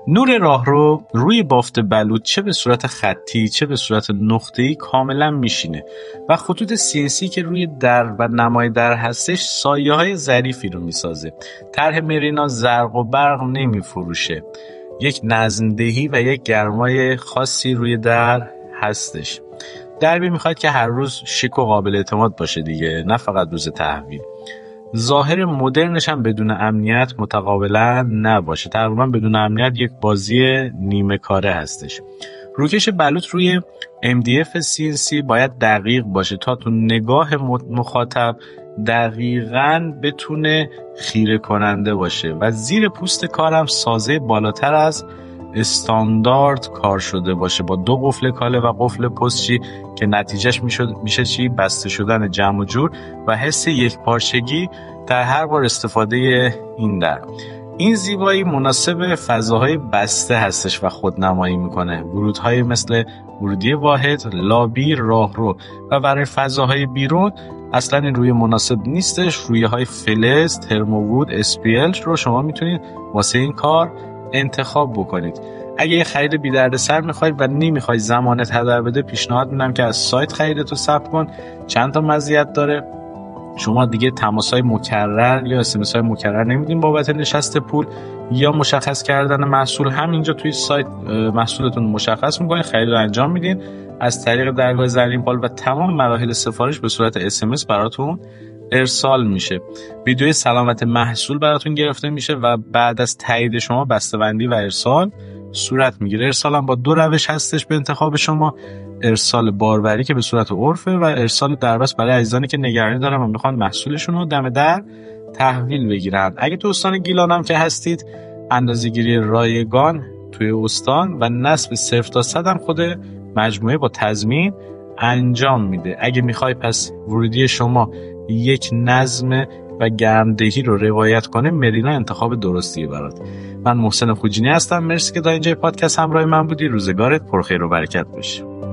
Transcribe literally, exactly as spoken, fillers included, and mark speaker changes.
Speaker 1: نور راهرو روی بافت بلوط چه به صورت خطی چه به صورت نقطه‌ای کاملا میشینه و خطوط سی ان سی که روی در و نمای در هستش سایه های ظریفی رو میسازه. طرح مرینا زرق و برق نمیفروشه، یک نظم‌دهی و یک گرمای خاصی روی در هستش. دربی میخواد که هر روز شیک و قابل اعتماد باشه دیگه، نه فقط روز تحویل. ظاهر مدرنش هم بدون امنیت متقابلا نباشه، تقریبا بدون امنیت یک بازی نیمه کاره هستش. روکش بلوط روی ام دی اف سی ان سی باید دقیق باشه تا تو نگاه مخاطب دقیقاً بتونه خیره کننده باشه و زیر پوست کارم سازه بالاتر از استاندارد کار شده باشه با دو قفل کاله و قفل پستچی که نتیجهش میشه چی؟ بسته شدن جمع و جور و حس یک پارچگی در هر بار استفاده این در. این زیبایی مناسب فضاهای بسته هستش و خودنمایی میکنه، ورودهای مثل ورودی واحد، لابی، راهرو و برای فضاهای بیرون اصلا این روی مناسب نیستش. رویه های فلز، ترمووود، اسپیل رو شما میتونید واسه این کار انتخاب بکنید. اگه یه خرید بی درد سر میخواید و نمیخواید زمانت هدر بده، پیشنهاد میدم که از سایت خریدتو ثبت کن. چند تا مزیت داره. شما دیگه تماس‌های مکرر یا اس ام اس های مکرر نمیدین بابت نشست پول یا مشخص کردن محصول. همینجا توی سایت محصولتون مشخص میکنین، خرید رو انجام میدین از طریق درگاه زرین پال و تمام مراحل سفارش به صورت اس ام اس براتون ارسال میشه. ویدیوی سلامت محصول براتون گرفته میشه و بعد از تایید شما بسته‌بندی و ارسال صورت میگیره. ارسال هم با دو روش هستش به انتخاب شما: ارسال باربری که به صورت عرفه و ارسال دربست برای عزیزانی که نگرانی دارن و میخوان محصولشون رو دم در تحویل بگیرن. اگه تو استان گیلان هم که هستید، اندازه‌گیری رایگان توی استان و نصب صفر تا صد هم خود مجموعه با تضمین انجام میده. اگه میخوای پس ورودی شما یک نظم و گرمدهی رو روایت کنه، مرینا انتخاب درستیه برات. من محسن خوجینی هستم. مرسی که تا اینجای پادکست همراه من بودی. روزگارت پرخیر و برکت باشه.